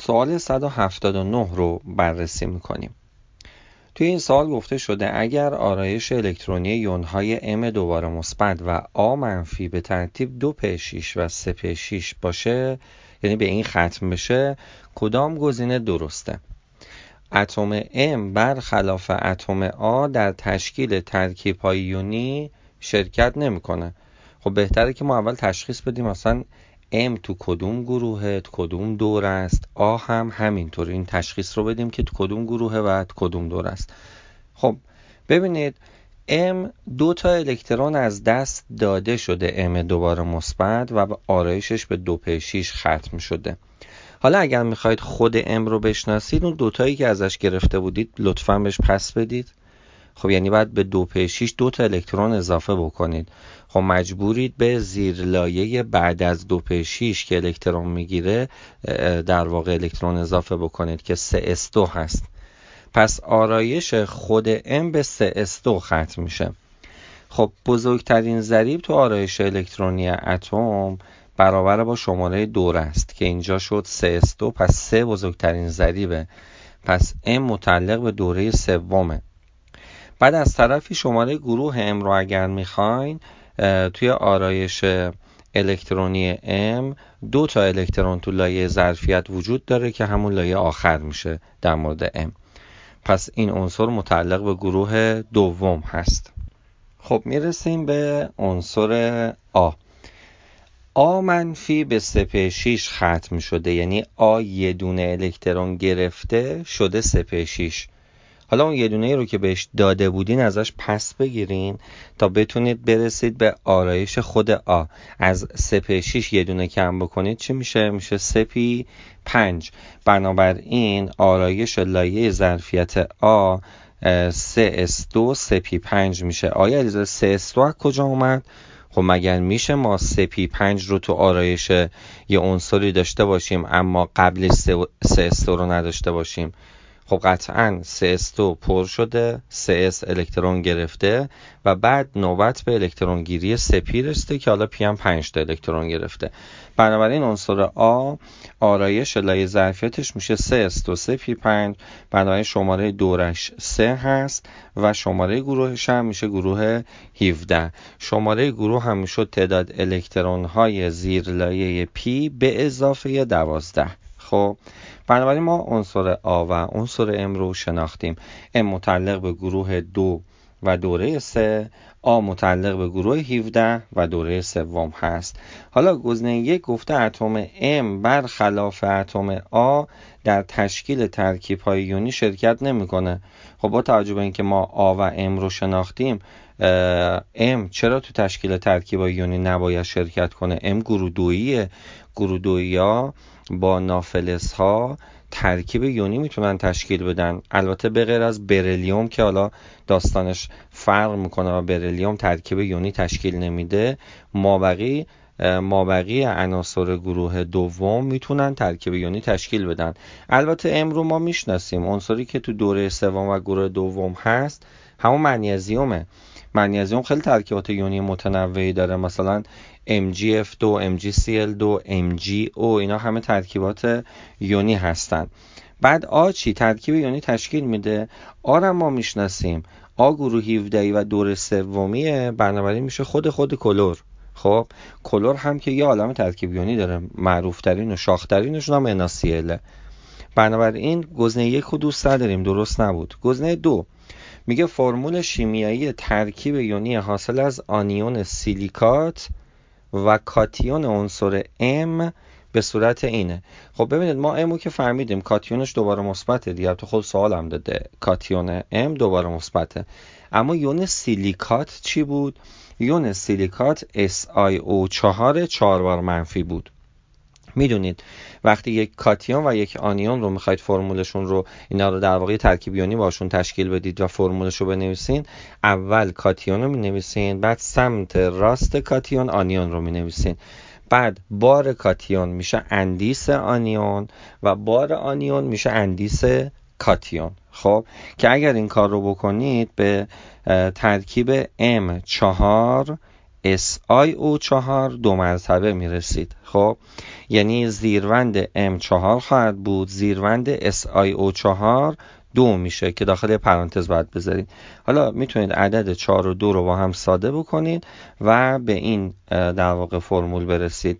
سوال 179 رو بررسی میکنیم. توی این سوال گفته شده اگر آرایش الکترونی یونهای M دوباره مثبت و A منفی به ترتیب 2p6 و 3p6 باشه، یعنی به این ختم بشه، کدام گزینه درسته؟ اتم M برخلاف اتم A در تشکیل ترکیب‌های یونی شرکت نمیکنه. خب بهتره که ما اول تشخیص بدیم مثلا M تو کدوم گروهه، تو کدوم دور است، A هم همینطور این تشخیص رو بدیم که تو کدوم گروهه و تو کدوم دور است. خب ببینید M 2 تا الکترون از دست داده شده، M دوباره مثبت و آرایشش به 2p6 ختم شده. حالا اگر میخواید خود M رو بشناسید، اون دوتایی که ازش گرفته بودید لطفاً بهش پس بدید. خب یعنی باید به 2p6 2 تا الکترون اضافه بکنید. خب مجبورید به زیرلایه بعد از 2p6 که الکترون میگیره در واقع الکترون اضافه بکنید که 3s2 هست. پس آرایش خود M به 3s2 ختم میشه. خب بزرگترین ضریب تو آرایش الکترونی اتم برابر با شماره دور است که اینجا شد 3s2، پس 3 بزرگترین ضریبه، پس M متعلق به دوره سومه. بعد از طرفی شماره گروه M رو اگر میخواین توی آرایش الکترونی M 2 تا الکترون تو لایه ظرفیت وجود داره که همون لایه آخر میشه در مورد M. پس این عنصر متعلق به گروه دوم هست. خب میرسیم به عنصر A. A منفی به 3p6 ختم شده، یعنی A یه دونه الکترون گرفته شده 3p6. حالا اون یه دونه رو که بهش داده بودین ازش پس بگیرین تا بتونید برسید به آرایش خود A. از 3p6 یه دونه کم بکنید چی میشه؟ میشه 3p5. بنابراین آرایش لایه ظرفیت A 3s2 3p5 میشه. آیا علیزاده 3s2 از کجا اومد؟ خب مگر میشه ما 3p5 رو تو آرایش یه عنصری داشته باشیم اما قبلش 3s2 رو نداشته باشیم؟ خب قطعاً 3s2 پر شده، 3s الکترون گرفته و بعد نوبت به الکترون گیری 3p رسیده که حالا p هم 5 تا الکترون گرفته. بنابراین عنصر A آرایش لایه ظرفیتش میشه 3s2 3p5. بنابراین شماره دورش 3 هست و شماره گروهش هم میشه گروه 17. شماره گروه هم میشه تعداد الکترون های زیر لایه p به اضافه 12. خب بنابراین ما عنصر A و عنصر M رو شناختیم. M متعلق به گروه 2 و دوره 3، A متعلق به گروه 17 و دوره سوم هست. حالا گزینه 1 گفته اتم M برخلاف اتم A در تشکیل ترکیب‌های یونی شرکت نمی‌کنه. خب با توجه به اینکه ما A و M رو شناختیم، M چرا تو تشکیل ترکیب‌های یونی نباید شرکت کنه؟ M گروه دوییه. گروه دویی‌ها با نافلز ها ترکیب یونی میتونن تشکیل بدن، البته به غیر از بریلیوم که حالا داستانش فرق میکنه و بریلیوم ترکیب یونی تشکیل نمیده. مابقی عناصر گروه دوم میتونن ترکیب یونی تشکیل بدن. البته M رو ما میشناسیم، عنصری که تو دوره سوم و گروه دوم هست همون منیزیومه. منیزیم خیلی ترکیبات یونی متنوعی داره، مثلا MgF2 MgCl2 MgO، اینا همه ترکیبات یونی هستن. بعد A چی؟ ترکیب یونی تشکیل میده. A را ما میشناسیم، A گروه 17 و دور سومیه، بنابراین میشه خود کلور. خب کلور هم که یه عالمه ترکیب یونی داره، معروف ترین و شاخ ترینشون هم NaCl. بنابراین گزینه 1 رو دوست نداریم، درست نبود. گزینه 2 میگه فرمول شیمیایی ترکیب یونی حاصل از آنیون سیلیکات و کاتیون عنصر M به صورت اینه. خب ببینید ما M رو که فهمیدیم کاتیونش دوباره مثبته دیگه، تو خود سوال هم داده کاتیون M دوباره مثبته. اما یون سیلیکات چی بود؟ یون سیلیکات SiO4 4 بار منفی بود. میدونید وقتی یک کاتیون و یک آنیون رو میخواید فرمولشون رو، اینا رو در واقع ترکیب یونی باشون تشکیل بدید و فرمولش رو بنویسین، اول کاتیون رو مینویسین، بعد سمت راست کاتیون آنیون رو مینویسین، بعد بار کاتیون میشه اندیس آنیون و بار آنیون میشه اندیس کاتیون. خب که اگر این کار رو بکنید به ترکیب M4 SiO4 2 مرتبه میرسید. خب یعنی زیروند M4 خواهد بود، زیروند SiO4 2 میشه که داخل پرانتز باید بذارید. حالا میتونید عدد 4 و 2 رو با هم ساده بکنید و به این در واقع فرمول برسید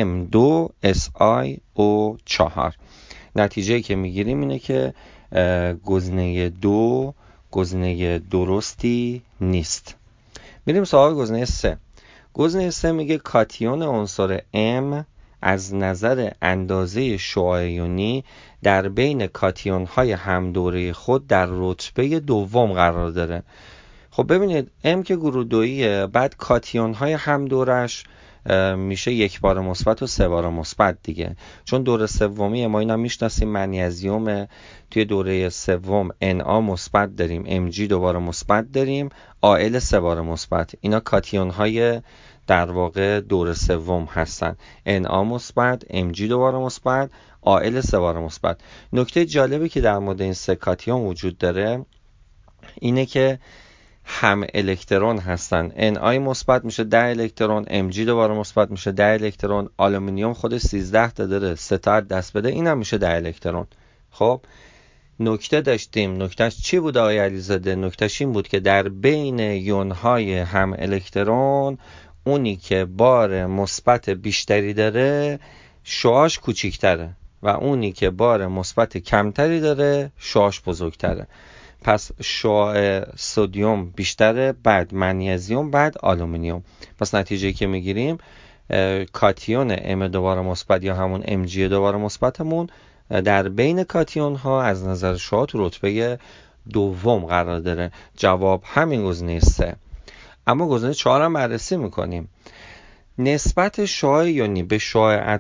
M2SiO4. نتیجه که میگیریم اینه که گزینه 2 گزینه درستی نیست. میریم سراغ گزینه 3. گزینه 3 میگه کاتیون عنصر M از نظر اندازه شعاع یونی در بین کاتیون های همدوره خود در رتبه دوم قرار داره. خب ببینید M که گروه دوییه، بعد کاتیون های همدورش میشه 1 بار مثبت و 3 بار مثبت دیگه، چون دوره سومی ما اینا میشناسیم منیزیم، توی دوره سوم Na مثبت داریم، Mg 2 بار مثبت داریم، Al 3 بار مثبت. اینا کاتیون های در واقع دوره سوم هستن، Na مثبت، Mg 2 بار مثبت، Al 3 بار مثبت. نکته جالبی که در مورد این سه کاتیون وجود داره اینه که هم الکترون هستن. Na مثبت میشه 10 الکترون، Mg 2 بار مثبت میشه 10 الکترون، آلومینیوم خودش 13 تا داره، 3 تا دست بده اینم میشه 10 الکترون. خب نکته داشتیم، نکتهش چی بود آقای علیزاده؟ نکتهش این بود که در بین یونهای هم الکترون اونی که بار مثبت بیشتری داره شعاعش کوچیک‌تره و اونی که بار مثبت کمتری داره شعاعش بزرگتره. پس شعاع سدیم بیشتره، بعد منیزیم، بعد آلومینیوم. پس نتیجه که میگیریم کاتیون M 2 بار مثبت یا همون Mg 2 بار مثبتمون در بین کاتیون ها از نظر شعاع تو رتبه دوم قرار داره. جواب همین گزینه 3. اما گزینه 4 هم بررسی میکنیم. نسبت شعاع یونی به شعاع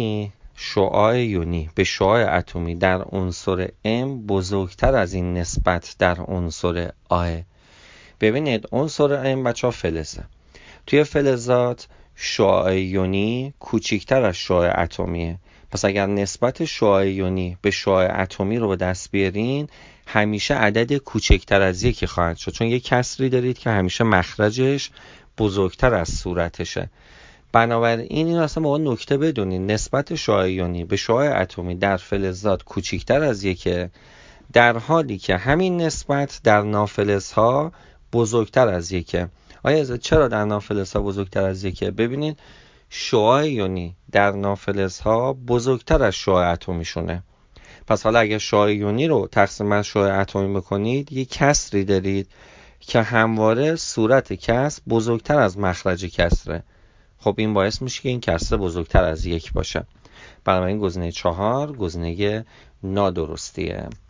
اتمی در عنصر M بزرگتر از این نسبت در عنصر A. ببینید عنصر M بچه‌ها فلزه. توی فلزات شعاع یونی کوچکتر از شعاع اتمیه. پس اگر نسبت شعاع یونی به شعاع اتمی رو به دست بیارین همیشه عدد کوچکتر از 1 خواهد شد، چون یک کسری دارید که همیشه مخرجش بزرگتر از صورتشه. بنابراین این اصلا با نکته بدونین نسبت شعاع یونی به شعاع اتمی در فلزات کوچکتر از 1، در حالی که همین نسبت در نافلزها بزرگتر از 1. آیا چرا در نافلزها بزرگتر از 1؟ ببینید شعاع یونی در نافلزها بزرگتر از شعاع اتمیشونه. پس حالا اگر شعاع یونی رو تقسیم بر شعاع اتمی بکنید یک کسری دارید که همواره صورت کسر بزرگتر از مخرج کسره. خب این باعث میشه که این کسر بزرگتر از 1 باشه. بنابراین گزینه 4 گزینه نادرستیه.